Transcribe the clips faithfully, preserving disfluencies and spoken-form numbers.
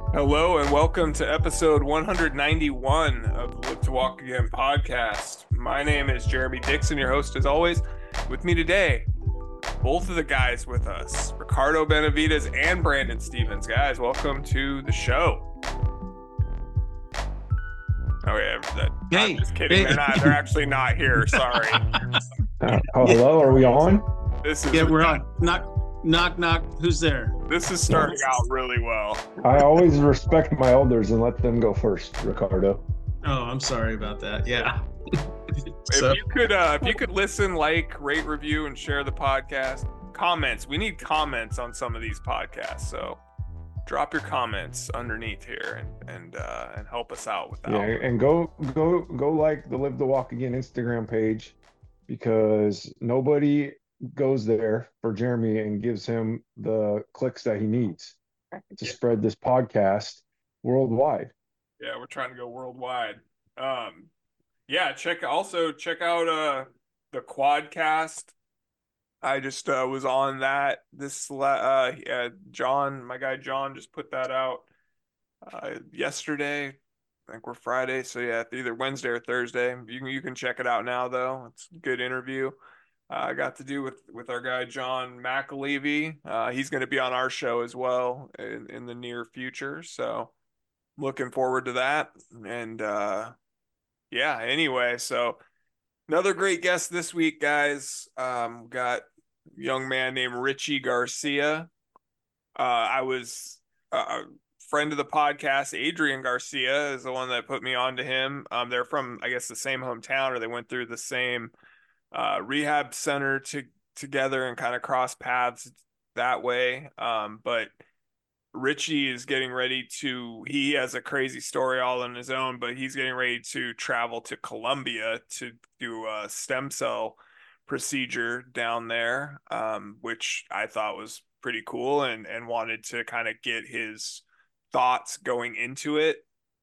Hello and welcome to episode one ninety-one of the Live to Walk Again podcast. My name is Jeremy Dixon, your host as always. With me today, both of the guys with us, Ricardo Benavides and Brandon Stevens. Guys, welcome to the show. Oh yeah, that, Hey, I'm just kidding. hey. They're not. They're actually not here. Sorry. Uh, oh, hello. Are we on? This is Yeah, we're on. Knock, knock, knock. Who's there? This is starting out really well. I always respect my elders and let them go first, Ricardo. Oh, I'm sorry about that. Yeah. If So, you could, uh, if you could listen, like, rate, review, and share the podcast. Comments. We need comments on some of these podcasts. So drop your comments underneath here and and uh, and help us out with that. Yeah, and go go go like the Live the Walk Again Instagram page, because nobody goes there for Jeremy and gives him the clicks that he needs to Yeah. spread this podcast worldwide. Yeah, we're trying to go worldwide. Um, yeah, check also check out uh the Quadcast. I just uh, was on that this uh yeah, John, my guy John just put that out uh yesterday. I think we're Friday, so yeah, either Wednesday or Thursday. You can you can check it out now though. It's a good interview. Uh, I got to do with with our guy John McAlevey. Uh, he's going to be on our show as well in, in the near future. So looking forward to that. And uh, yeah, anyway, so another great guest this week, guys. Um, got a young man named Richie Garcia. Uh, I was uh, a friend of the podcast. Adrian Garcia is the one that put me on to him. Um, they're from, I guess, the same hometown, or they went through the same uh, rehab center to together and kind of cross paths that way. Um, but Richie is getting ready to, he has a crazy story all on his own, but he's getting ready to travel to Colombia to do a stem cell procedure down there, um, which I thought was pretty cool, and, and wanted to kind of get his thoughts going into it.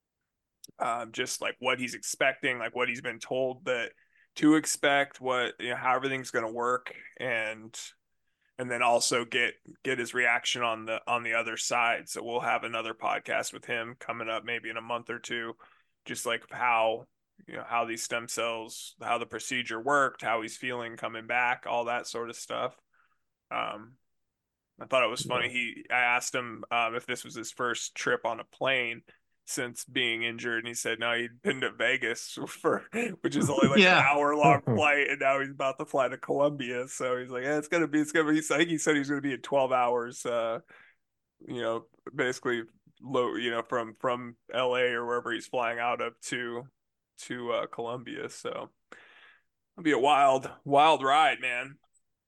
Um, just like what he's expecting, like what he's been told that to expect, what, you know, how everything's going to work, and and then also get get his reaction on the on the other side. So we'll have another podcast with him coming up maybe in a month or two, just like how, you know, how these stem cells, how the procedure worked, how he's feeling coming back, all that sort of stuff. Um, I thought it was funny. He I asked him um, if this was his first trip on a plane since being injured, and he said no, he'd been to Vegas for, which is only like an yeah. hour long flight, and now he's about to fly to Colombia. So he's like, yeah, it's gonna be, it's gonna be. I think he said he's gonna be in twelve hours. Uh, you know, basically low, you know, from from L A or wherever he's flying out of to to uh, Colombia. So it'll be a wild, wild ride, man.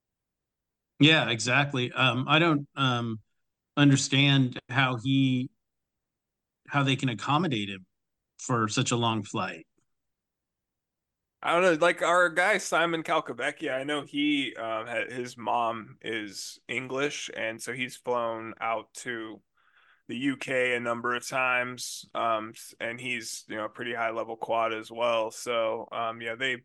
Yeah, exactly. Um, I don't um understand how he how they can accommodate him for such a long flight. I don't know, like our guy Simon Calcavecchia. I know he um, had, his mom is English, and so he's flown out to the U K a number of times, um, and he's, you know, a pretty high level quad as well. So um, yeah, they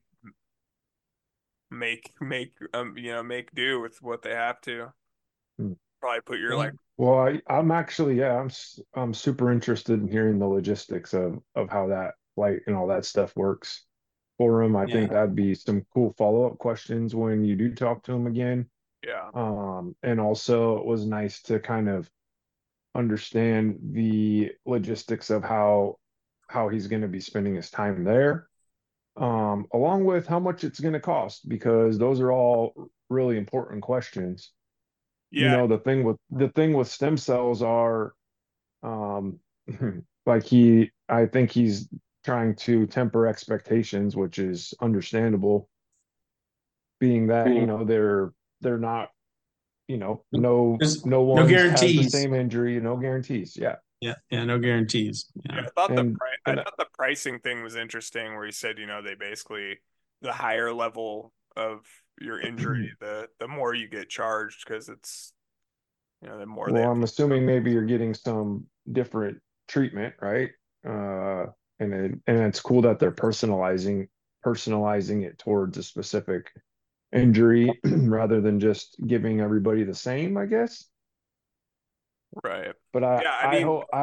make make um, you know, make do with what they have to. Hmm. Probably put your Yeah. like Well, I, I'm actually, yeah, I'm s- I'm super interested in hearing the logistics of of how that flight and all that stuff works for him. I Yeah. think that'd be some cool follow-up questions when you do talk to him again. yeah Um, and also it was nice to kind of understand the logistics of how how he's going to be spending his time there, um, along with how much it's going to cost, because those are all really important questions. You yeah know, the thing with the thing with stem cells are, um, like he, I think he's trying to temper expectations, which is understandable, being that, you know, they're they're not, you know, no There's no no one's has the guarantees. same injury, no guarantees. Yeah. Yeah, yeah, no guarantees. yeah. Yeah. I thought the And pri- I and thought the pricing thing was interesting, where he said, you know, they basically, the higher level of your injury, the the more you get charged, because it's, you know, the more they well, have. I'm assuming maybe you're getting some different treatment, right? Uh, and it, and it's cool that they're personalizing personalizing it towards a specific injury rather than just giving everybody the same, I guess. Right. But I Yeah, I I mean, hope I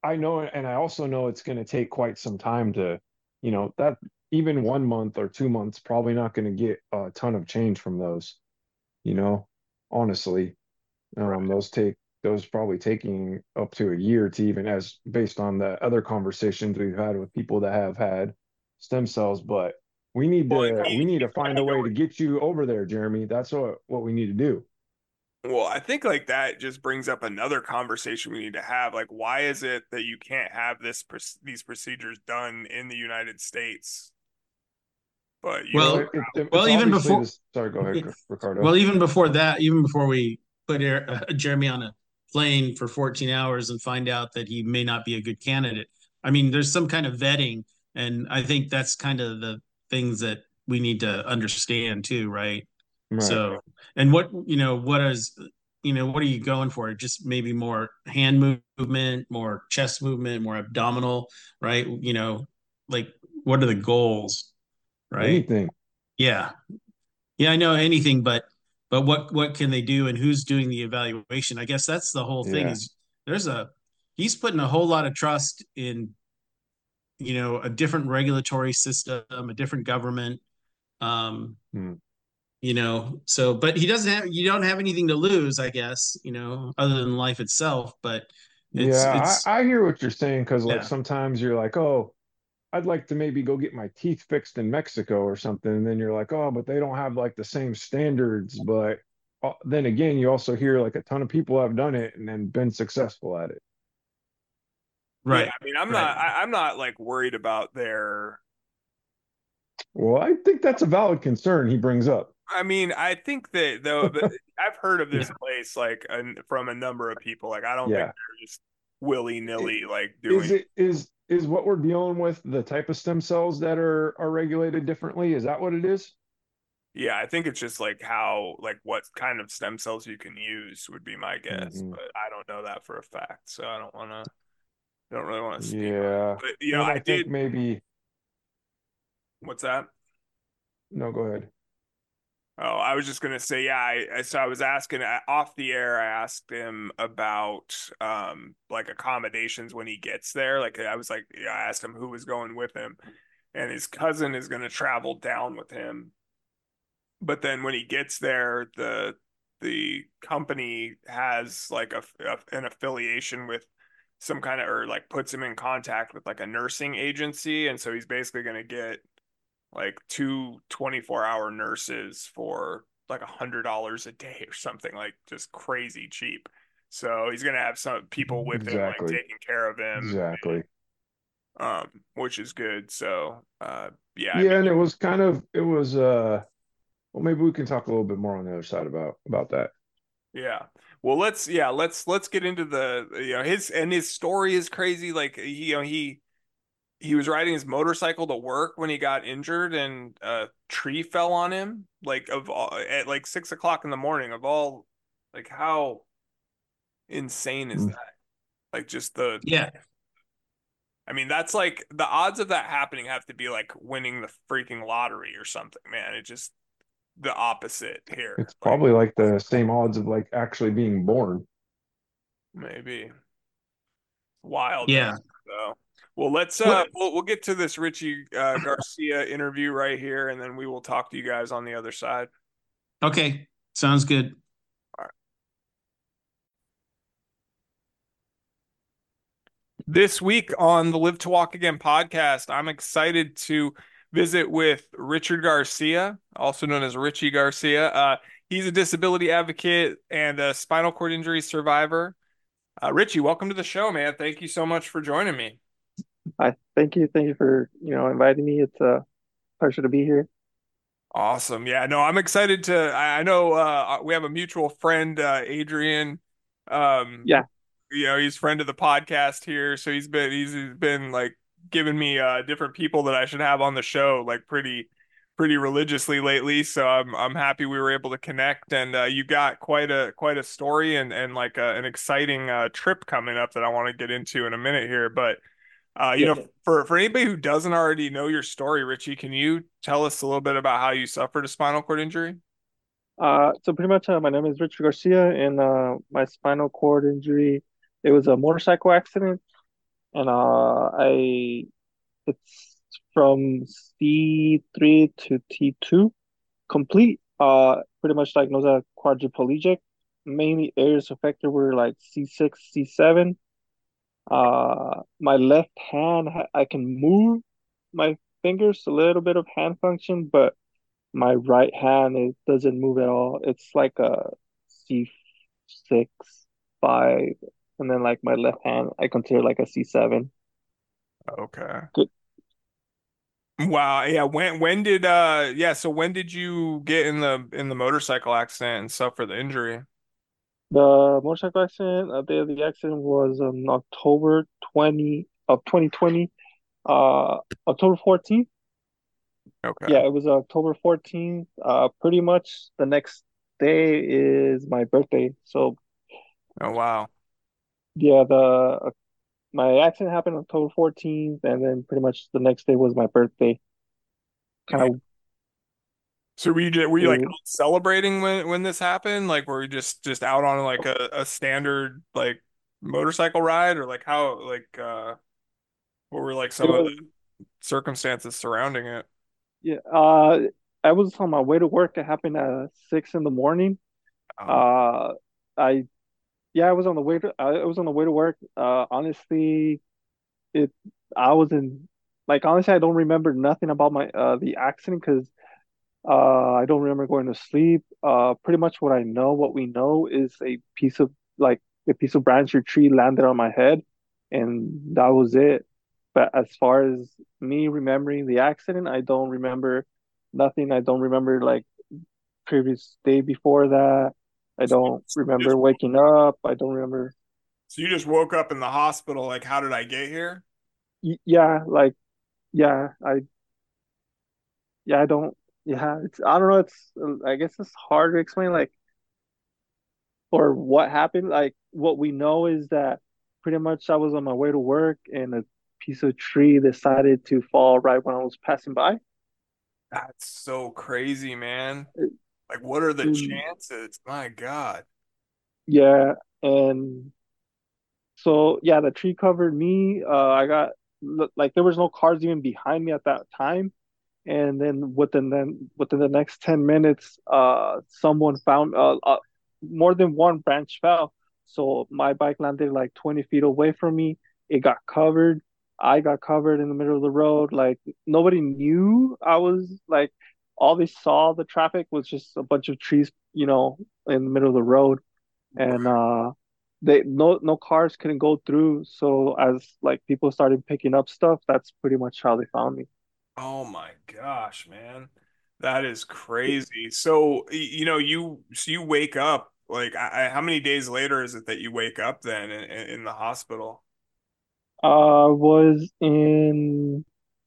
I know, and I also know it's going to take quite some time to, you know, that even one month or two months probably not going to get a ton of change from those, you know, honestly. Um, Right. those take those probably taking up to a year to even as based on the other conversations we've had with people that have had stem cells, but we need Well, to he, we need he's to find a way to undergoing. get you over there, Jeremy. That's what what we need to do. Well, I think like that just brings up another conversation we need to have. Like, why is it that you can't have this these procedures done in the United States, but you Well, can Well, it, it well, it's even obviously before, this. Sorry, go ahead, well, Ricardo. even before that, even before we put uh, Jeremy on a plane for fourteen hours and find out that he may not be a good candidate. I mean, there's some kind of vetting, and I think that's kind of the things that we need to understand too, right? Right. So, and what, you know, what is, you know, what are you going for? Just maybe more hand movement, more chest movement, more abdominal, right? You know, like what are the goals, right? Anything. Yeah. Yeah, I know anything, but but what what can they do and who's doing the evaluation? I guess that's the whole thing Yeah. is there's a he's putting a whole lot of trust in, you know, a different regulatory system, a different government. Um, Hmm. you know, so but he doesn't have you don't have anything to lose, I guess, you know, other than life itself, but it's Yeah, it's I, I hear what you're saying because like yeah. sometimes you're like, oh, I'd like to maybe go get my teeth fixed in Mexico or something. And then you're like, oh, but they don't have like the same standards. But uh, then again, you also hear like a ton of people have done it and then been successful at it. Yeah, Right. I mean, I'm Right. not I, I'm not like worried about their Well, I think that's a valid concern he brings up. I mean, I think that though that I've heard of this Yeah. place like an, from a number of people. Like I don't think Yeah. they're just willy It, nilly like is doing. it is is what we're dealing with the type of stem cells that are are regulated differently? Is that what it is? Yeah, I think it's just like how like what kind of stem cells you can use would be my guess, Hmm. but I don't know that for a fact, so I don't want to don't really want to speak on it. Yeah. But you know, And I I think did. maybe, What's that? no, go ahead. Oh, I was just gonna say, yeah. I, I so I was asking uh, off the air. I asked him about um like accommodations when he gets there. Like I was like, yeah, I asked him who was going with him, and his cousin is gonna travel down with him. But then when he gets there, the the company has like a, a an affiliation with some kind of or like puts him in contact with like a nursing agency, and so he's basically gonna get like two twenty-four hour nurses for like a hundred dollars a day or something, like just crazy cheap. So he's gonna have some people with him like Exactly. taking care of him, Exactly. um, which is good. So uh yeah, I mean Yeah, and it was kind of it was uh well maybe we can talk a little bit more on the other side about about that. yeah. Well, let's yeah, let's let's get into the you know his and his story is crazy. Like he, you know, he he was riding his motorcycle to work when he got injured and a tree fell on him like of all at like six o'clock in the morning of all like how insane is Mm. that? Like just the Yeah. I mean that's like the odds of that happening have to be like winning the freaking lottery or something, man. It just the opposite here. It's Like probably like the same odds of like actually being born. maybe wild though. Yeah. So well let's uh What we'll, we'll get to this Richie uh, Garcia interview right here and then we will talk to you guys on the other side. okay. Sounds good. All right. This week on the Live to Walk Again podcast, I'm excited to visit with Richard Garcia, also known as Richie Garcia. Uh, he's a disability advocate and a spinal cord injury survivor. Uh, Richie, welcome to the show, man. Thank you so much for joining me. I thank you. Thank you for, you know, inviting me. It's a pleasure to be here. Awesome. Yeah, no, I'm excited to. I, I know uh, we have a mutual friend, uh, Adrian. Um, Yeah. you know, he's friend of the podcast here, so he's been he's been like giving me uh different people that I should have on the show like pretty pretty religiously lately. So I'm I'm happy we were able to connect, and uh, you got quite a quite a story and and like a, an exciting uh, trip coming up that I want to get into in a minute here, but. Uh, you Yeah. know, for for anybody who doesn't already know your story, Richie, can you tell us a little bit about how you suffered a spinal cord injury? Uh, so pretty much, uh, my name is Richard Garcia, and uh, my spinal cord injury, it was a motorcycle accident. and uh, I it's from C three to T two complete. Uh, pretty much diagnosed as quadriplegic. Mainly areas affected were like C six, C seven. Uh, my left hand, I can move my fingers, a little bit of hand function, but my right hand, it doesn't move at all. It's like a C six, five, and then like my left hand, I consider like a C seven. Okay. Good. Wow. Yeah. When when did uh yeah, so when did you get in the in the motorcycle accident and suffer the injury? The motorcycle accident, the day of the accident was on October twentieth of twenty twenty, uh, October fourteenth. Okay. Yeah, it was October fourteenth. Uh, pretty much the next day is my birthday. So Oh wow. yeah, the my accident happened October fourteenth, and then pretty much the next day was my birthday. Kind Yeah. of So were you just, were you like it, out celebrating when when this happened? Like were you just just out on like a, a standard like motorcycle ride or like how like uh what were like it some of the was circumstances surrounding it? yeah. Uh, I was on my way to work. It happened at six in the morning. Oh, Uh, I yeah, I was on the way to I was on the way to work. Uh, honestly, it I was in like honestly, I don't remember nothing about my uh the accident because uh I don't remember going to sleep. Uh, pretty much what I know, what we know is a piece of like a piece of branch or tree landed on my head, and that was it. But as far as me remembering the accident, I don't remember nothing. I don't remember like previous day before that. I so you don't you just remember waking up. I don't remember. so you just woke up in the hospital like how did I get here? Y- Yeah, like yeah, I yeah, I don't yeah, it's I don't know, it's I guess it's hard to explain like or what happened. Like what we know is that pretty much I was on my way to work and a piece of tree decided to fall right when I was passing by. That's so crazy, man. Like what are the Mm, chances? My God. yeah, and so yeah, the tree covered me. Uh, I got like there was no cars even behind me at that time. And then within then within the next ten minutes, uh, someone found uh, uh, more than one branch fell. So my bike landed like twenty feet away from me. It got covered. I got covered in the middle of the road. Like nobody knew I was like all they saw the traffic was just a bunch of trees, you know, in the middle of the road. And uh they no no cars couldn't go through. So as like people started picking up stuff, that's pretty much how they found me. Oh my gosh, man. That is crazy. So, y- you know, you so you wake up like I, I- how many days later is it that you wake up then in, in in the hospital? I was in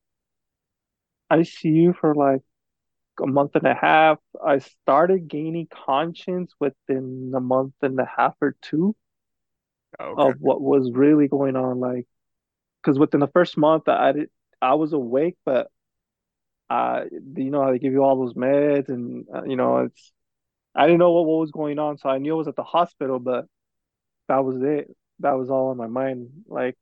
I C U for like a month and a half. I started gaining conscience within a month and a half or two Okay. of what was really going on. Like, because within the first month, I did, I was awake, but I, you know, how they give you all those meds, and uh, you know, it's I didn't know what, what was going on, so I knew I was at the hospital, but that was it. That was all in my mind. Like,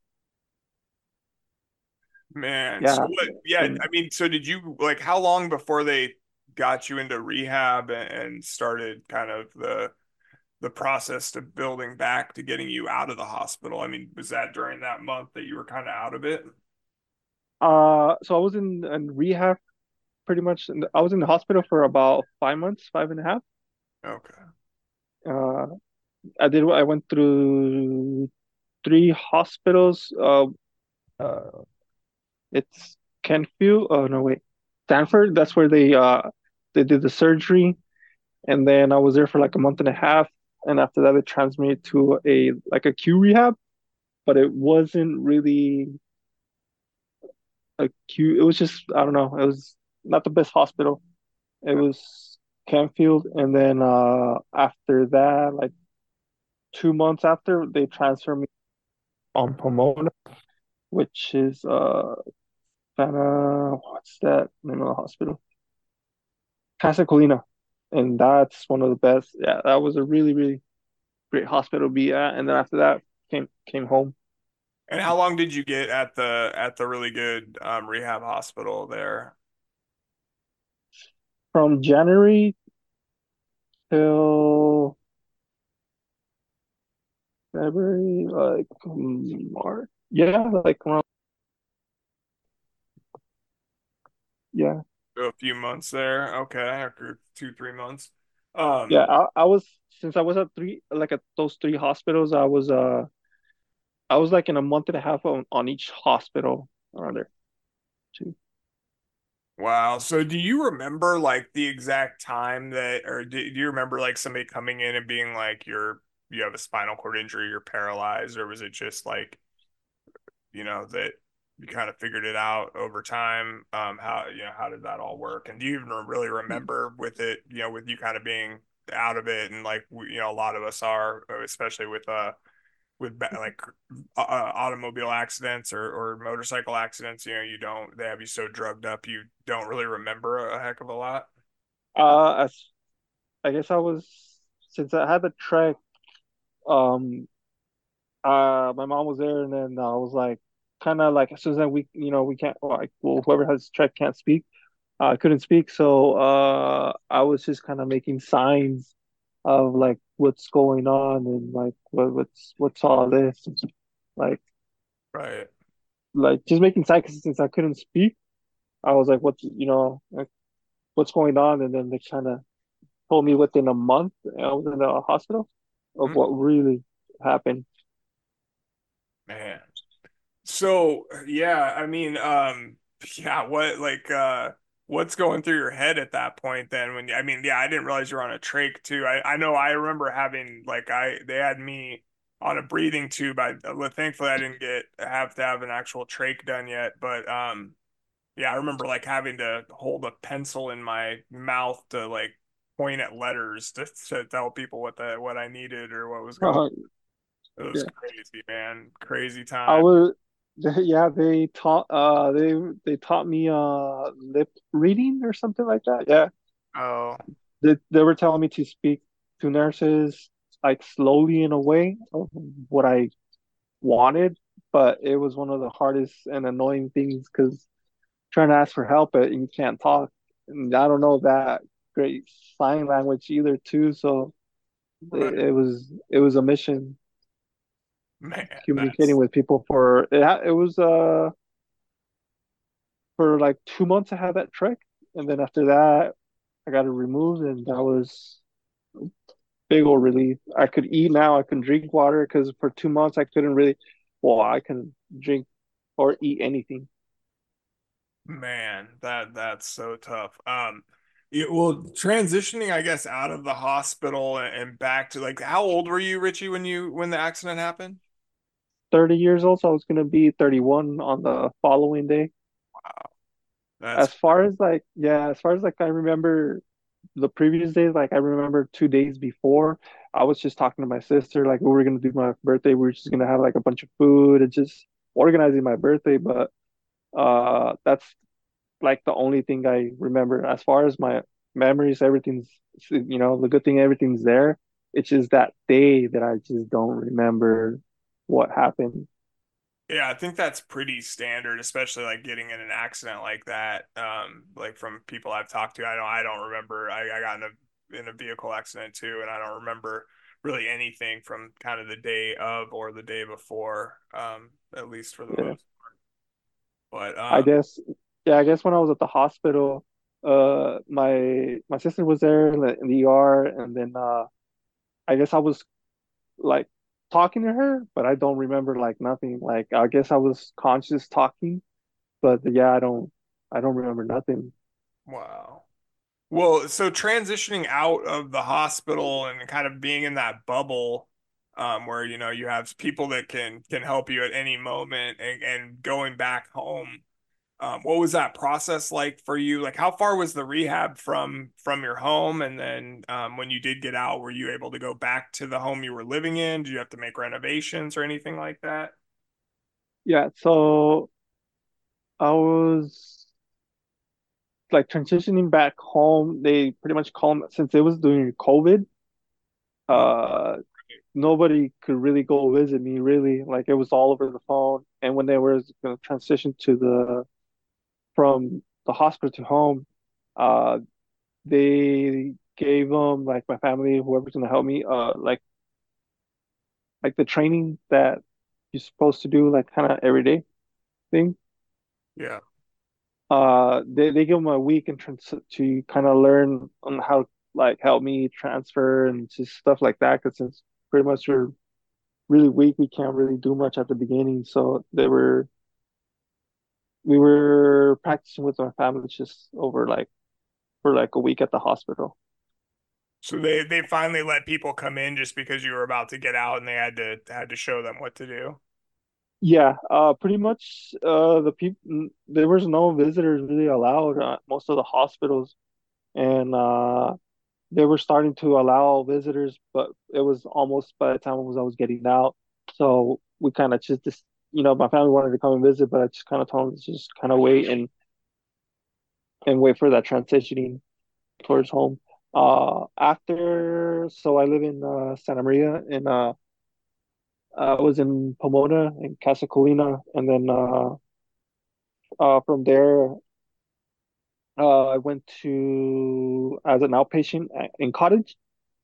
Man, so yeah, what, yeah, and I mean, so did you like how long before they got you into rehab and, and started kind of the the process to building back to getting you out of the hospital? I mean, was that during that month that you were kind of out of it? uh, so I was in, in rehab pretty much. I was in the hospital for about five months, five and a half. Okay. Uh, I did. I went through three hospitals. Uh, uh, it's Kentfield. Oh no, wait, Stanford. That's where they uh they did the surgery, and then I was there for like a month and a half. And after that, they transferred me to a like a Q rehab, but it wasn't really a Q. It was just I don't know. It was not the best hospital. It was Canfield, and then uh after that, like two months after, they transferred me on Pomona, which is uh kind of what's that name of the hospital? Casa Colina, and that's one of the best. Yeah, that was a really really great hospital to be at. And then after that, came came home. And how long did you get at the at the really good um, rehab hospital there? From January till February, like um, March. Yeah, like around, yeah. A few months there. Okay, or two, three months. Um, Yeah, I, I was since I was at three like at those three hospitals, I was uh I was like in a month and a half on, on each hospital around there too. wow. So do you remember like the exact time that, or do, do you remember like somebody coming in and being like, you're, you have a spinal cord injury, you're paralyzed, or was it just like, you know, that you kind of figured it out over time? Um, how, you know, how did that all work? And do you even really remember with it, you know, with you kind of being out of it and like, we- you know, a lot of us are, especially with, uh, with like uh, uh, automobile accidents or, or motorcycle accidents, you know, you don't, they have you so drugged up, you don't really remember a heck of a lot. Uh, as I guess I was since I had the trek, um, uh, my mom was there, and then I was like, kind of like as soon as we, you know, we can't like, well, whoever has trek can't speak. Uh, I couldn't speak, so uh, I was just kind of making signs of like what's going on and like what, what's what's all this, like Right. like just making signs 'cause since I couldn't speak. I was like, what, you know, like what's going on, and then they kind of told me within a month I was in the hospital of Mm, what really happened. man. So, yeah, I mean, um, yeah, what, like, uh, what's going through your head at that point then when, I mean, yeah, I didn't realize you were on a trach too. I, I know I remember having, like, I, they had me on a breathing tube. I, uh, thankfully I didn't get, have to have an actual trach done yet, but, um, yeah, I remember like having to hold a pencil in my mouth to like point at letters to, to tell people what the what I needed or what was going. Uh, It was yeah, crazy, man. Crazy I time. was. Yeah, they taught. Uh, they they taught me uh lip reading or something like that. Yeah, Oh, they they were telling me to speak to nurses like slowly in a way of what I wanted, but it was one of the hardest and annoying things because trying to ask for help and you can't talk. And I don't know that great sign language either too, so right. it, it was it was a mission Man, communicating that's with people for it. Ha- It was uh for like two months I had that trek, and then after that I got it removed, and that was big old relief. I could eat now. I can drink water because for two months I couldn't really. Well, I can drink or eat anything. man, that that's so tough. Um, it, well, transitioning, I guess, out of the hospital and, and back to like, how old were you, Richie, when you when the accident happened? thirty years old, so I was gonna be thirty-one on the following day. That's As far as like, yeah, as far as like I remember the previous days, like I remember two days before, I was just talking to my sister, like we were gonna do my birthday. We were just gonna have like a bunch of food and just organizing my birthday. But uh, that's like the only thing I remember. As far as my memories, everything's, you know, the good thing, everything's there. It's just that day that I just don't remember what happened. Yeah, I think that's pretty standard, especially like getting in an accident like that. Um, like from people I've talked to, I don't I don't remember. I, I got in a in a vehicle accident too, and I don't remember really anything from kind of the day of or the day before, um, at least for the Yeah. most. But I um, guess, yeah, I guess when I was at the hospital, uh, my my sister was there in the, in the E R, and then uh, I guess I was like talking to her, but I don't remember like nothing. Like I guess I was conscious talking, but yeah, I don't, I don't remember nothing. wow. Well, so transitioning out of the hospital and kind of being in that bubble, um, where you know you have people that can can help you at any moment, and, and going back home. Um, what was that process like for you? Like, how far was the rehab from from your home? And then, um, when you did get out, were you able to go back to the home you were living in? Did you have to make renovations or anything like that? Yeah, so I was like transitioning back home. They pretty much called me since it was during COVID. Oh, Uh, right. nobody could really go visit me really. Like it was all over the phone. And when they were going to transition to the from the hospital to home, uh, they gave them like my family, whoever's going to help me, uh, like like the training that you're supposed to do, like kind of everyday thing. Yeah. Uh, they they give them a week and trans to kind of learn on how like help me transfer and just stuff like that. Because since pretty much we're really weak, we can't really do much at the beginning. So they were we were practicing with my family just over like for like a week at the hospital. So they they finally let people come in just because you were about to get out and they had to had to show them what to do. Yeah, uh, pretty much. Uh, the people there was no visitors really allowed at most of the hospitals, and uh, they were starting to allow visitors, but it was almost by the time I was I was getting out. So we kind of just, just, you know, my family wanted to come and visit, but I just kind of told them to just kind of wait and and wait for that transitioning towards home. Uh, after, so I live in uh, Santa Maria, and uh, I was in Pomona and Casa Colina, and then uh, uh, from there, uh, I went to as an outpatient at- in Cottage,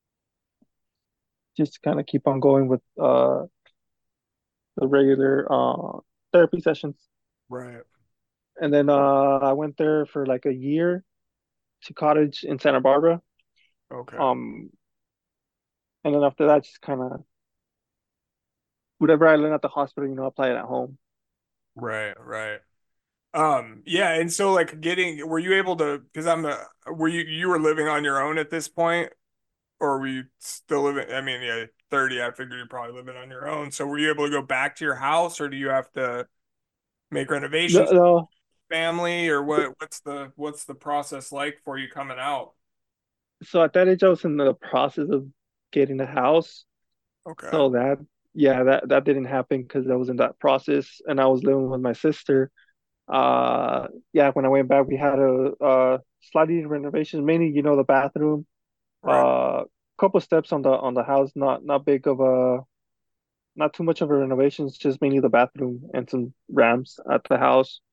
just to kind of keep on going with uh the regular uh therapy sessions. Right. And then uh I went there for like a year to Cottage in Santa Barbara. Okay. Um, and then after that, just kind of whatever I learned at the hospital, you know, apply it at home. Right, right. Um, yeah, and so like getting, were you able to, because I'm a, were you you were living on your own at this point, or were you still living? I mean, yeah, thirty, I figured you're probably living on your own. So were you able to go back to your house, or do you have to make No, renovations for no. family, or what what's the what's the process like for you coming out? So at that age, I was in the process of getting a house. Okay. So that, yeah, that that didn't happen because I was in that process, and I was living with my sister. Uh, yeah, when I went back, we had a uh slightly renovations, mainly, you know, the bathroom. Right. Uh, couple steps on the on the house, not not big of a not too much of a renovation. It's just mainly the bathroom and some ramps at the house.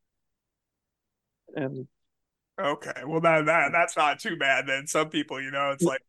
And Okay. Well, that that that's not too bad then. Some people, you know, it's like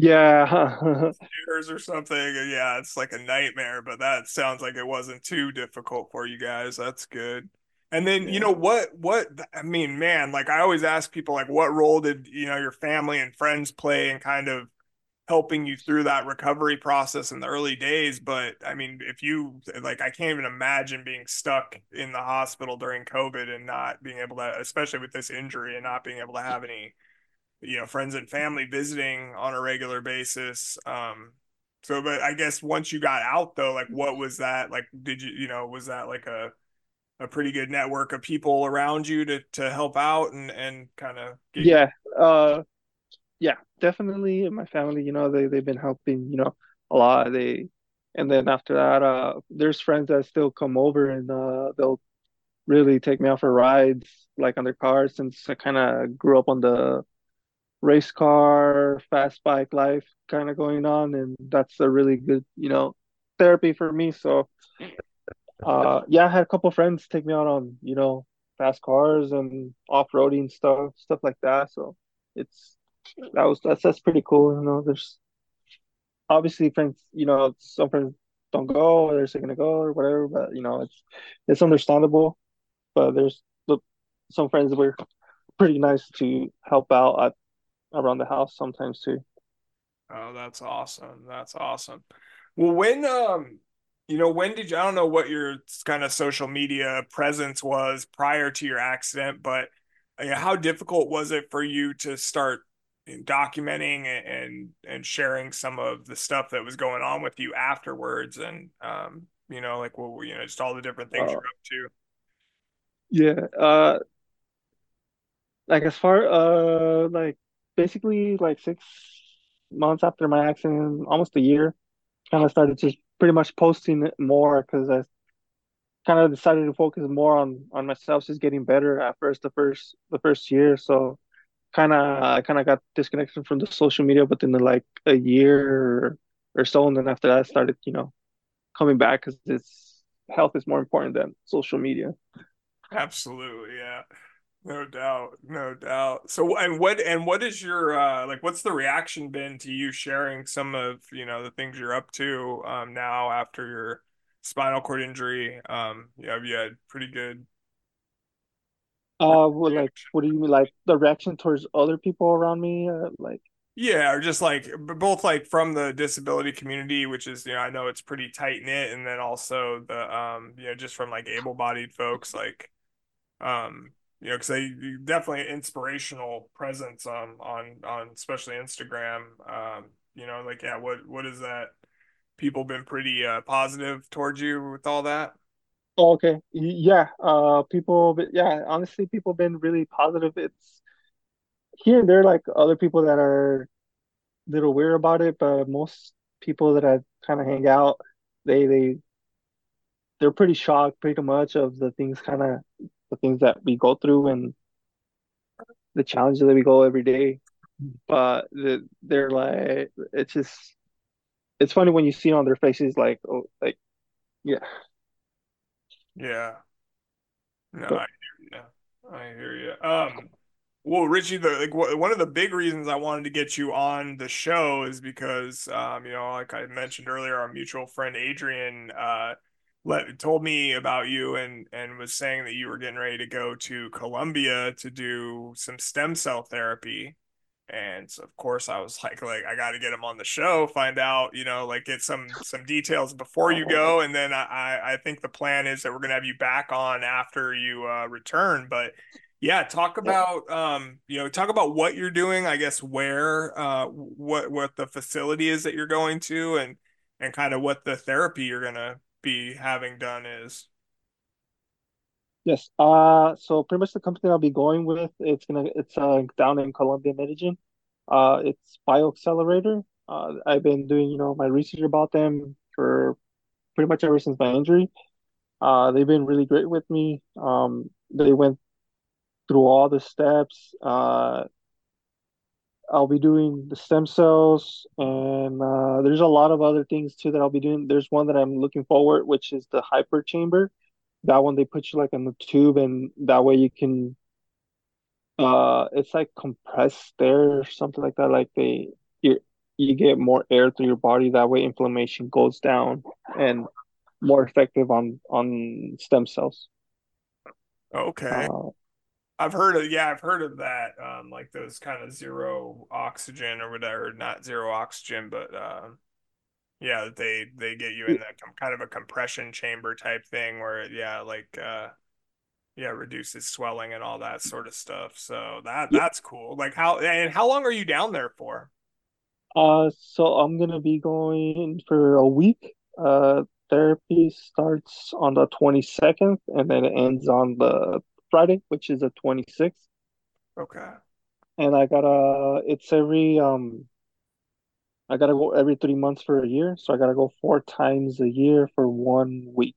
yeah, years or something, and yeah, it's like a nightmare, but that sounds like it wasn't too difficult for you guys. That's good. And then, you yeah, know, what what I mean, man, like I always ask people like what role did, you know, your family and friends play in kind of helping you through that recovery process in the early days? But I mean, if you like, I can't even imagine being stuck in the hospital during COVID and not being able to, especially with this injury and not being able to have any, you know, friends and family visiting on a regular basis. Um, so, but I guess once you got out though, like what was that like? Did you, you know, was that like a a pretty good network of people around you to to help out and and kind of get you? yeah. Uh, yeah, definitely. My family, you know, they they've been helping, you know, a lot. They and then after that, uh, there's friends that still come over and uh, they'll really take me out for rides, like on their cars, since I kind of grew up on the race car, fast bike life kind of going on, and that's a really good, you know, therapy for me. So, uh, yeah, I had a couple friends take me out on, you know, fast cars and off-roading stuff, stuff like that. So it's that was that's that's pretty cool. You know, there's obviously friends, you know, some friends don't go, or they're gonna go or whatever, but you know, it's it's understandable. But there's the some friends that were pretty nice to help out at around the house sometimes too. Oh, that's awesome. That's awesome. Well, when um, you know, when did you, I don't know what your kind of social media presence was prior to your accident, but uh, yeah, how difficult was it for you to start documenting and and, and sharing some of the stuff that was going on with you afterwards and um, you know, like what were, you know, just all the different things Uh, you're up to. yeah, uh, like as far uh like basically like six months after my accident, almost a year, kind of started just pretty much posting it more because I kind of decided to focus more on on myself, just getting better at first the first the first year. So kind of I kind of got disconnected from the social media, but then like a year or so, and then after that, I started, you know, coming back because it's health is more important than social media. Absolutely, yeah. No doubt, no doubt. So, and what and what is your uh like what's the reaction been to you sharing some of, you know, the things you're up to um now after your spinal cord injury? Um, yeah, have you had pretty good Uh, well, like, reaction? what do you mean, like the reaction towards other people around me? Uh, like, Yeah, or just like b- both like from the disability community, which is, you know, I know it's pretty tight knit, and then also the um, you know, just from like able-bodied folks, like um, you know, because they definitely an inspirational presence on on on especially Instagram. Um, you know, like yeah, what what is that? People been pretty uh positive towards you with all that? oh, okay, Y- yeah. Uh, people, but yeah, honestly, people been really positive. It's here and there, like other people that are a little weird about it, but most people that I kind of hang out, they they they're pretty shocked, pretty much of the things kind of the things that we go through and the challenges that we go every day. But the, they're like, it's just, it's funny when you see it on their faces, like, oh, like, yeah. Yeah, no, But I hear you. I hear you. Um, well, Richie, the like wh- one of the big reasons I wanted to get you on the show is because, um, you know, like I mentioned earlier, our mutual friend Adrian, uh, let told me about you and and was saying that you were getting ready to go to Colombia to do some stem cell therapy. And so of course I was like, like I got to get him on the show, find out, you know, like get some some details before you go, and then I I think the plan is that we're gonna have you back on after you uh, return. But yeah, talk about um, you know, talk about what you're doing, I guess where uh what what the facility is that you're going to, and and kind of what the therapy you're gonna be having done is. yes, uh, so pretty much the company I'll be going with, it's gonna, it's uh down in Colombia, Medellin. Uh, it's BioAccelerator. Uh, I've been doing, you know, my research about them for pretty much ever since my injury. Uh, they've been really great with me. Um, they went through all the steps. Uh, I'll be doing the stem cells, and uh, there's a lot of other things too that I'll be doing. There's one that I'm looking forward, which is the hyper chamber. That one they put you like on the tube, and that way you can, uh, it's like compressed air or something like that. Like they, you you get more air through your body. That way inflammation goes down and more effective on on stem cells. Okay. Uh, I've heard of yeah, I've heard of that. Um, like those kind of zero oxygen or whatever, not zero oxygen, but uh, yeah, they they get you in that com kind of a compression chamber type thing where it, yeah, like uh, yeah, reduces swelling and all that sort of stuff. So that yeah. that's cool. Like how and how long are you down there for? Uh, so I'm gonna be going for a week. Uh, therapy starts on the twenty-second and then it ends on the Friday, which is the twenty-sixth. Okay. And I gotta, it's every, um, I gotta go every three months for a year. So I gotta go four times a year for one week.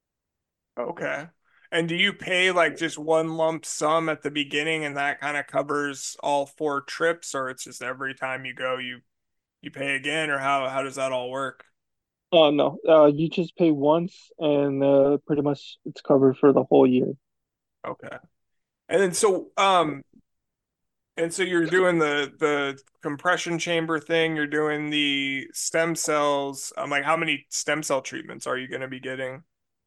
Okay. And do you pay like just one lump sum at the beginning and that kind of covers all four trips, or it's just every time you go you you pay again, or how how does that all work? Oh, no, uh, you just pay once and uh, pretty much it's covered for the whole year. Okay. And then so um and so you're doing the the compression chamber thing, you're doing the stem cells. Um like how many stem cell treatments are you going to be getting?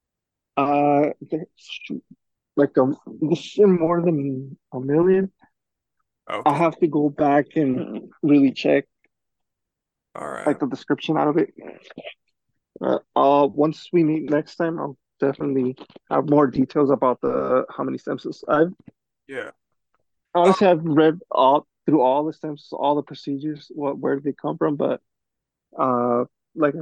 Uh, like um, this is more than a million. I Okay. have to go back and really check All like right. the description out of it. Uh, uh, once we meet next time, I'll definitely have more details about the how many stem cells. I've Yeah. Um, honestly I've read all through all the stem cells, all the procedures, what where do they come from, but uh, like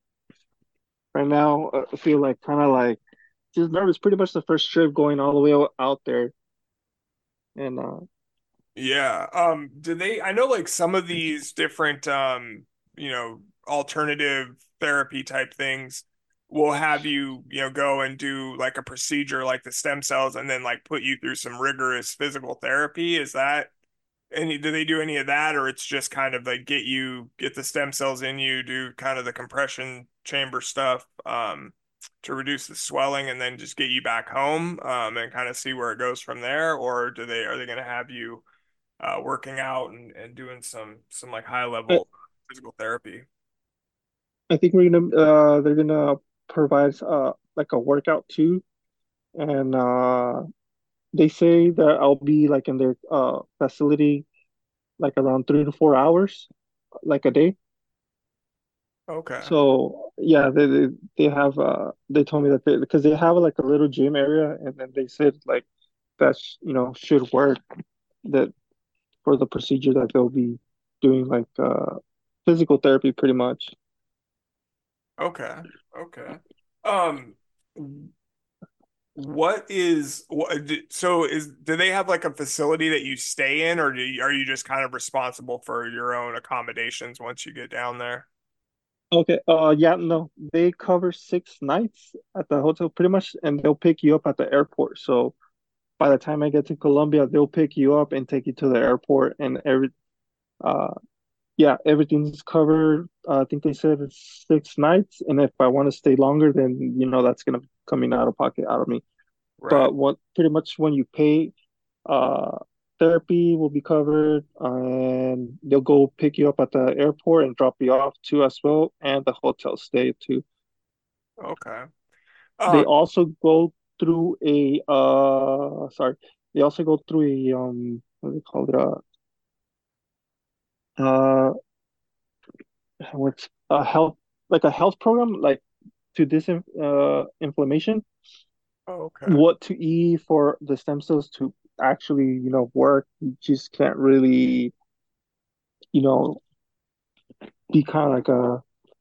right now, uh, I feel like kind of like just nervous. Pretty much the first trip going all the way out there, and uh, yeah. Um do they I know like some of these different um you know alternative therapy type things will have you, you know, go and do like a procedure like the stem cells and then like put you through some rigorous physical therapy. Is that any do they do any of that, or it's just kind of like get you get the stem cells in you, do kind of the compression chamber stuff um to reduce the swelling and then just get you back home um and kind of see where it goes from there? Or do they are they going to have you uh working out and, and doing some some like high I, level physical therapy? I think we're gonna uh they're gonna provide uh like a workout too, and uh they say that I'll be like in their uh facility like around three to four hours, like a day. Okay. So yeah, they they, they have uh they told me that they because they have like a little gym area, and then they said like that's you know should work that for the procedure that they'll be doing like uh physical therapy pretty much. Okay. Okay. Um, what is what so is do they have like a facility that you stay in, or do you, are you just kind of responsible for your own accommodations once you get down there? Okay, uh yeah, no, they cover six nights at the hotel pretty much, and they'll pick you up at the airport. So by the time I get to Colombia, they'll pick you up and take you to the airport, and every uh yeah, everything's covered. Uh, I think they said it's six nights, and if I want to stay longer, then you know that's gonna be coming out of pocket out of me. Right. But what pretty much when you pay, uh, therapy will be covered, and they'll go pick you up at the airport and drop you off too as well, and the hotel stay too. Okay. They Um, also go through a uh, sorry, they also go through a um, what do they call it? Uh, uh, what's a health like a health program like to this uh inflammation, okay. what to eat for the stem cells to actually you know work. You just can't really you know be kind of like a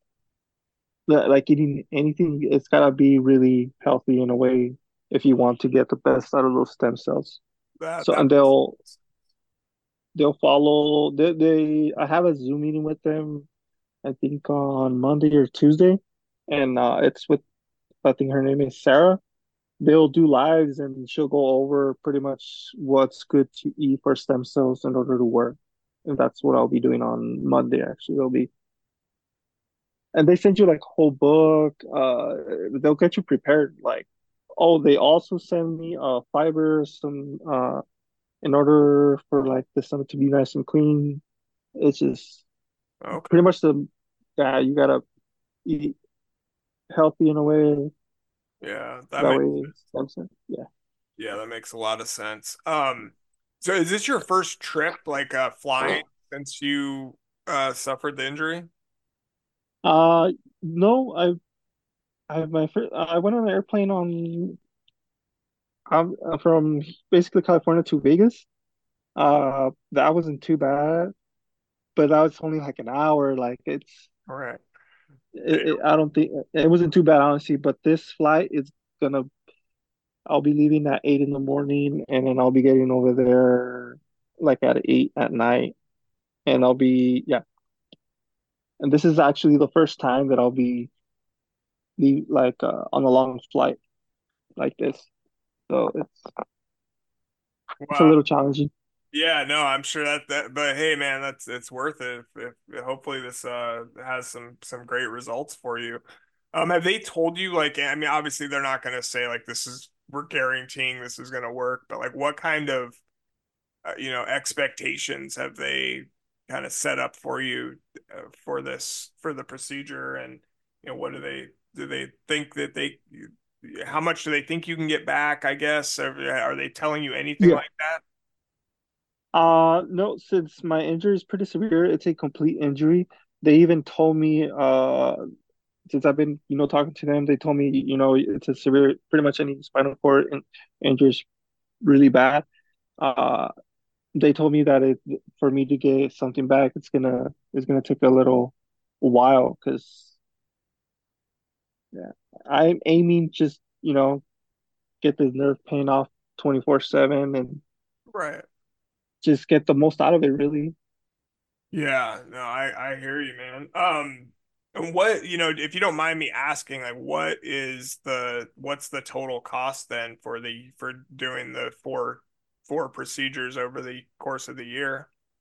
like eating anything. It's gotta be really healthy in a way if you want to get the best out of those stem cells. That So that and makes they'll they'll follow they, they I have a Zoom meeting with them I think on Monday or Tuesday, and uh it's with I think her name is Sarah. They'll do lives and she'll go over pretty much what's good to eat for stem cells in order to work. And that's what I'll be doing on Monday, actually. They'll be, and they send you like a whole book. Uh, they'll get you prepared. Like, oh, they also send me uh fiber, some uh, in order for like the stomach to be nice and clean. It's just okay. pretty much the, yeah, you gotta eat healthy in a way. Yeah, that That makes way, stem cell, yeah. yeah, that makes a lot of sense. Um, so is this your first trip like uh flying since you uh suffered the injury? Uh, no, I I my first, I went on an airplane on um, from basically California to Vegas. Uh, that wasn't too bad, but that was only like an hour. Like it's, All right. it, it, I don't think it wasn't too bad honestly. But this flight is gonna, I'll be leaving at eight in the morning, and then I'll be getting over there like at eight at night, and I'll be yeah. And this is actually the first time that I'll be leave like uh, on a long flight like this. So it's it's a Wow. little challenging. Yeah, no, I'm sure that that, but hey, man, that's it's worth it. If, if hopefully this uh has some some great results for you. Um, have they told you like, I mean, obviously they're not going to say like this is we're guaranteeing this is going to work, but like what kind of uh, you know expectations have they kind of set up for you uh, for this for the procedure, and you know what do they do they think that they how much do they think you can get back, I guess? Are, are they telling you anything Yeah. like that? Uh, no, since my injury is pretty severe, it's a complete injury. They even told me, uh, since I've been, you know, talking to them, they told me, you know, it's a severe, pretty much any spinal cord in, injury is really bad. Uh, they told me that it, for me to get something back, it's gonna, it's gonna take a little while because, yeah, I'm aiming just, you know, get this nerve pain off twenty-four seven and Right. just get the most out of it, really. Yeah, no, I I hear you, man. Um, and what, you know, if you don't mind me asking, like what is the what's the total cost then for the for doing the four four procedures over the course of the year?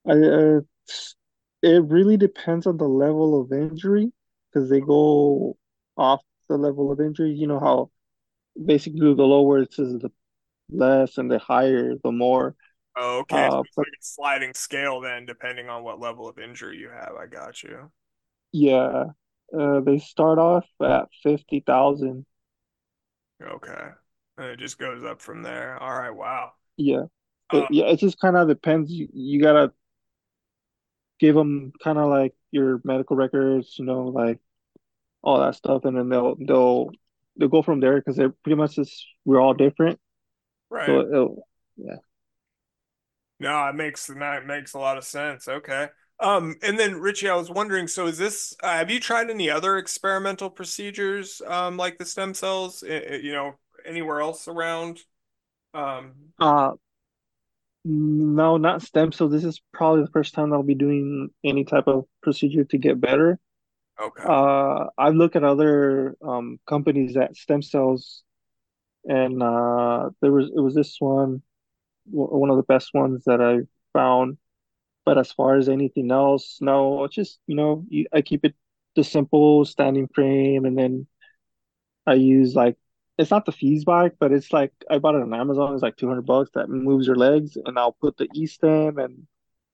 I, uh, it really depends on the level of injury because they go off the level of injury. You know how basically the lower it is the less, and the higher the more. Oh, okay. So Uh, it's but like a sliding scale then, depending on what level of injury you have. I got you. yeah, uh, they start off at fifty thousand. Okay. And it just goes up from there. All right. Wow. Yeah, Uh, it, yeah, it just kind of depends. You, you gotta give them kind of like your medical records, you know, like all that stuff, and then they'll they'll they'll go from there because they're pretty much just we're all different. So right. it'll, yeah. No, it makes that makes a lot of sense. Okay. Um, and then Richie, I was wondering, so is this, uh, have you tried any other experimental procedures, um, like the stem cells, i- i- you know, anywhere else around? Um, Uh, no, not stem cells. This is probably the first time I'll be doing any type of procedure to get better. okay. Uh, I've looked at other um companies that stem cells, and uh, there was it was this one, w- one of the best ones that I found. But as far as anything else, no, it's just, you know, you, I keep it the simple standing frame, and then I use like it's not the Fees bike, but it's like I bought it on Amazon. It's like two hundred bucks that moves your legs, and I'll put the e-stem and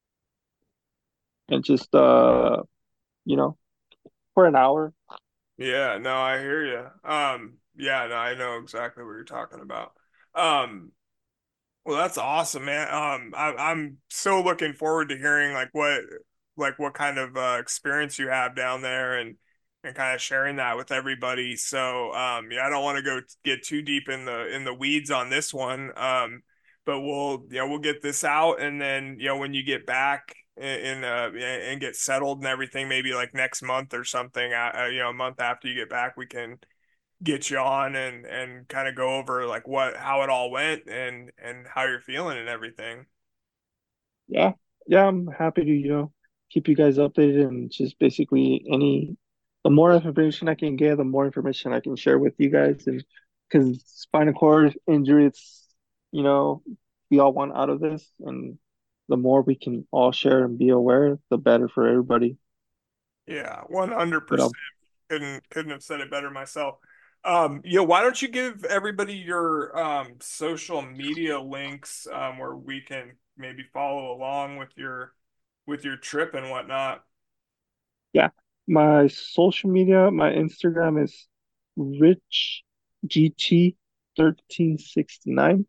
and just uh you know for an hour. Yeah, no, I hear you. Um, yeah, no, I know exactly what you're talking about. Um, Well, that's awesome, man. Um, I, I'm so looking forward to hearing like what, like what kind of uh, experience you have down there, and and kind of sharing that with everybody. So, um, yeah, I don't want to go get too deep in the in the weeds on this one. Um, but we'll, you know, we'll get this out, and then you know when you get back in, in uh and get settled and everything, maybe like next month or something. Uh, uh, you know, a month after you get back, we can get you on and and kind of go over like what how it all went and and how you're feeling and everything. Yeah, yeah, I'm happy to, you know, keep you guys updated, and just basically any the more information I can get, the more information I can share with you guys. And because spinal cord injury, it's, you know, we all want out of this, and the more we can all share and be aware, the better for everybody. Yeah, You one hundred percent. know, Couldn't couldn't have said it better myself. Um, yeah, why don't you give everybody your um social media links um where we can maybe follow along with your with your trip and whatnot. yeah. My social media, my Instagram is Rich G T thirteen sixty-nine.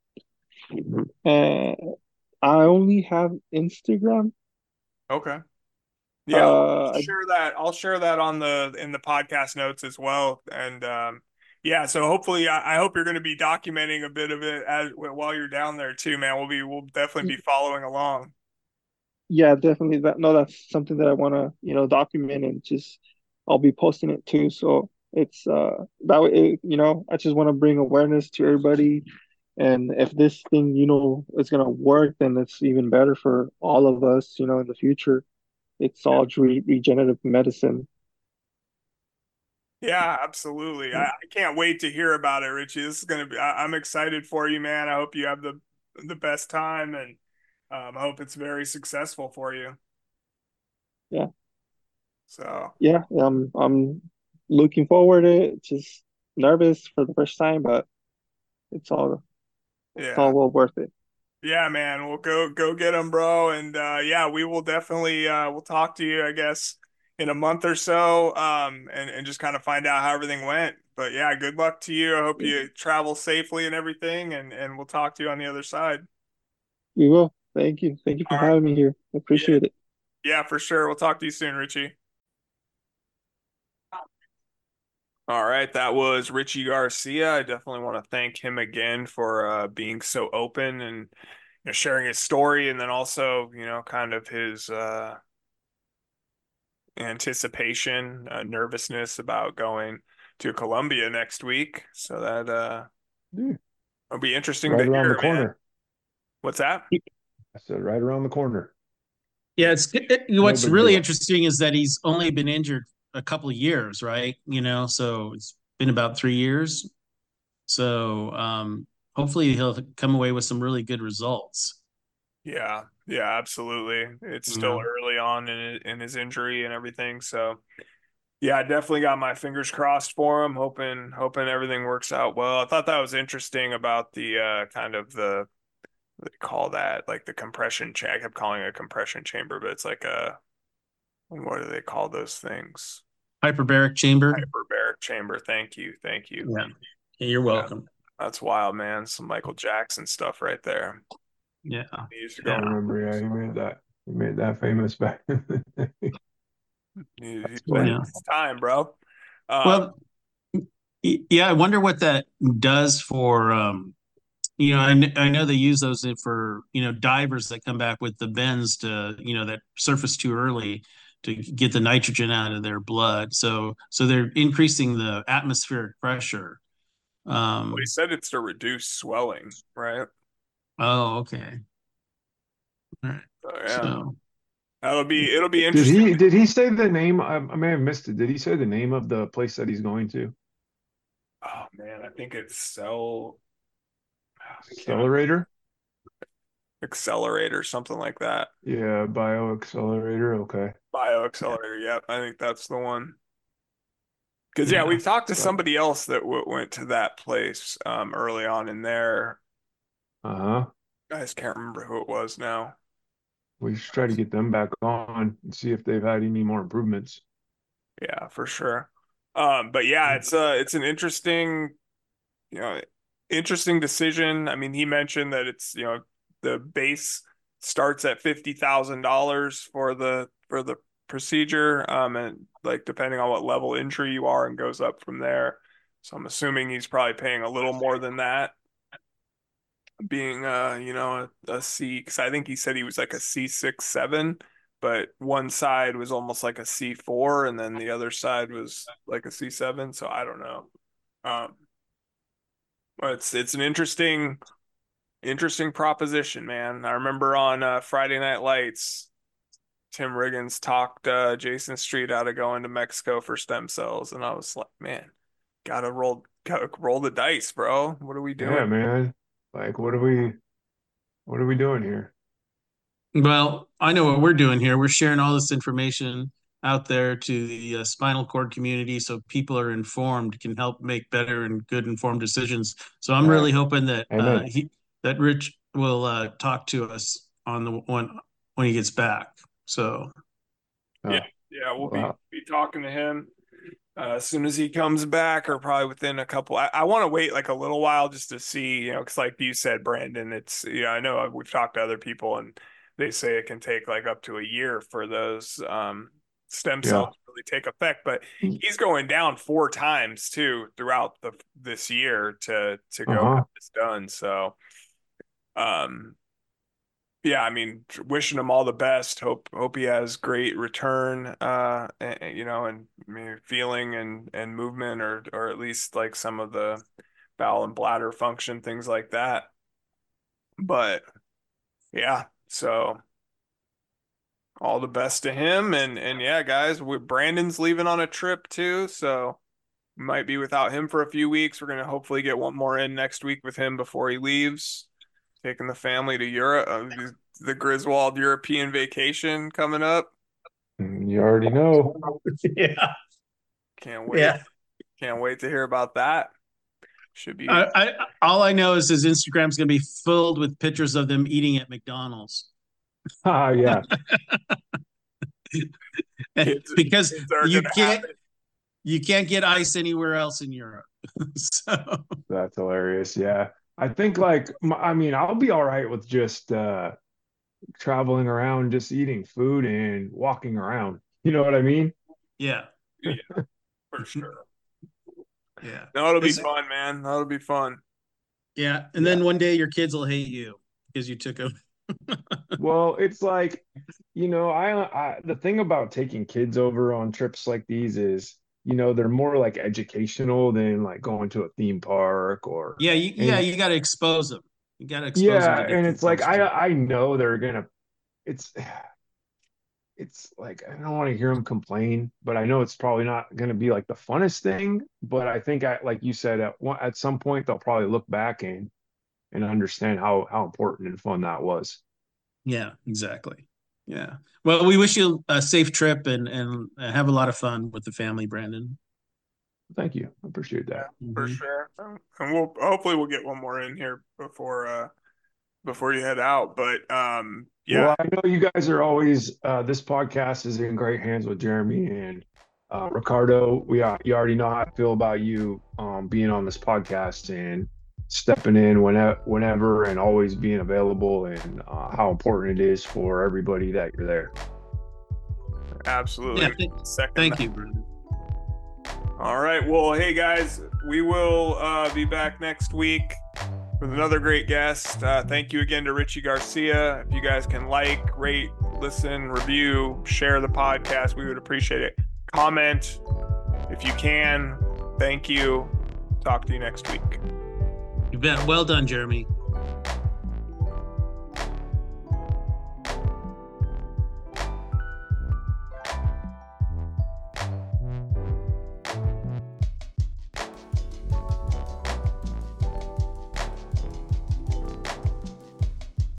And I only have Instagram. Okay. Yeah, I'll Uh, share that. I'll share that on the in the podcast notes as well. And um, yeah, so hopefully, I, I hope you're going to be documenting a bit of it as while you're down there too, man. We'll be we'll definitely be following along. yeah, definitely. That no, that's something that I want to, you know, document, and just I'll be posting it too. So it's uh that way, it, you know, I just want to bring awareness to everybody. And if this thing, you know, is gonna work, then it's even better for all of us, you know, in the future. It's all re regenerative medicine. Yeah, absolutely. I, I can't wait to hear about it, Richie. This is gonna be. I, I'm excited for you, man. I hope you have the the best time, and um, I hope it's very successful for you. Yeah, So yeah. Um, I'm looking forward to it. Just nervous for the first time, but it's all it's yeah. all well worth it. Yeah, man. We'll go go get them, bro. And uh yeah, we will definitely uh we'll talk to you, I guess, in a month or so, um, and, and just kind of find out how everything went. But yeah, good luck to you. I hope you travel safely and everything, and and we'll talk to you on the other side. We will. Thank you. Thank you All for right. having me here. I Yeah, appreciate it. yeah, for sure. We'll talk to you soon, Richie. All right, that was Richie Garcia. I definitely want to thank him again for uh being so open and you know, sharing his story, and then also, you know, kind of his uh anticipation, uh, nervousness about going to Colombia next week. So that uh Dude, it'll be interesting to right around the hear, man. corner. What's that? I said right around the corner. Yeah, it's it, No what's big really deal. interesting is that he's only been injured a couple of years, right? You know, so it's been about three years. So um, hopefully he'll come away with some really good results. Yeah, yeah, absolutely. It's still Yeah. early on in in his injury and everything, so yeah, I definitely got my fingers crossed for him, hoping hoping everything works out well. I thought that was interesting about the uh kind of the what do they call that, like the compression cha- I kept calling it a compression chamber, but it's like a what do they call those things? Hyperbaric chamber. Hyperbaric chamber. Thank you, thank you. Yeah. You're Yeah, welcome. that's wild, man. Some Michael Jackson stuff right there. Yeah. He used to I go. Yeah. remember, yeah, he made that he made that famous back in the day. He, That's he's been Yeah. his time, bro. Um, Well, y- yeah, I wonder what that does for um you know, I, kn- I know they use those for, you know, divers that come back with the bends to, you know, that surface too early to get the nitrogen out of their blood. So so they're increasing the atmospheric pressure. well, he Um, said it's to reduce swelling, right? oh, okay. All right. So yeah, So that'll be it'll be Did interesting. he did he say the name? I, I may have missed it. Did he say the name of the place that he's going to? Oh man, I think it's cell. I can't Accelerator? accelerator, something like that. Yeah, Bio Accelerator. Okay. Bio yeah, accelerator. Yep, I think that's the one. Because yeah, yeah. we've talked to So, somebody else that w went to that place um early on in there. uh-huh. I just can't remember who it was now. We should try to get them back on and see if they've had any more improvements. Yeah, for sure. Um, but yeah, it's uh it's an interesting, you know, interesting decision. I mean, he mentioned that it's, you know, the base starts at fifty thousand dollars for the for the procedure, um, and like depending on what level injury you are, and goes up from there. So I'm assuming he's probably paying a little more than that, being uh, you know, a, a C, because I think he said he was like a C six, seven, but one side was almost like a C four, and then the other side was like a C seven. So I don't know. Um, but it's it's an interesting interesting proposition, man. I remember on uh, Friday Night Lights, Tim Riggins talked uh, Jason Street out of going to Mexico for stem cells, and I was like, man, gotta roll, gotta roll the dice, bro. What are we doing? Yeah, man. Like, what are we what are we doing here? Well, I know what we're doing here. We're sharing all this information out there to the uh, spinal cord community so people are informed, can help make better and good informed decisions. So I'm really Facts. hoping that uh, Amen. he that Rich will uh, talk to us on the one when he gets back. So Yeah, Uh, yeah, we'll be wow. be talking to him uh, as soon as he comes back, or probably within a couple. I, I want to wait like a little while just to see, you know, because like you said, Brandon, it's yeah, I know we've talked to other people and they say it can take like up to a year for those um stem cells Yeah. to really take effect. But he's going down four times too throughout the this year to to go have Uh-huh. this done. So um yeah, I mean, wishing him all the best. Hope hope he has great return, uh, and, you know, and I mean, feeling and and movement, or or at least like some of the bowel and bladder function, things like that. But yeah, so all the best to him, and and yeah, guys, we Brandon's leaving on a trip too, so we might be without him for a few weeks. We're gonna hopefully get one more in next week with him before he leaves, taking the family to Europe, uh, the Griswold European vacation coming up. Mm, you already know. yeah, Can't wait. yeah. Can't wait to hear about that. Should be. I, I all I know is his Instagram's going to be filled with pictures of them eating at McDonald's. Ah, yeah. Kids, because kids are you gonna have can't it. you can't get ice anywhere else in Europe. so That's hilarious. Yeah. I think like m- I mean, I'll be all right with just uh traveling around, just eating food and walking around. You know what I mean? yeah, Yeah, for sure. yeah, No, it'll be it's, fun, man. That'll be fun. yeah. And Yeah. then one day your kids will hate you because you took them. Well, it's like, you know, I, I the thing about taking kids over on trips like these is, you know, they're more like educational than like going to a theme park or yeah, you, yeah. and You got to expose them. You got to expose them yeah, to and different it's like cultures. I I know they're gonna it's it's like I don't want to hear them complain, but I know it's probably not gonna be like the funnest thing. But I think I like you said at one at some point they'll probably look back and and understand how how important and fun that was. Yeah, exactly. Yeah. Well, we wish you a safe trip and and have a lot of fun with the family, Brandon. Thank you. I appreciate Yeah, that. for Mhm. sure. Um, and we'll hopefully we'll get one more in here before uh before you head out. But um Well, yeah, I know you guys are always, uh, this podcast is in great hands with Jeremy and uh, Ricardo. We are, you already know how I feel about you um, being on this podcast and stepping in whenever, whenever and always being available, and uh, how important it is for everybody that you're there. absolutely. Yeah. Th- Second thank that. you, Brandon. All right. Well, hey guys, we will uh be back next week with another great guest. Uh, thank you again to Richie Garcia. If you guys can like, rate, listen, review, share the podcast, we would appreciate it. Comment if you can. Thank you. Talk to you next week. You bet. Well done, Jeremy.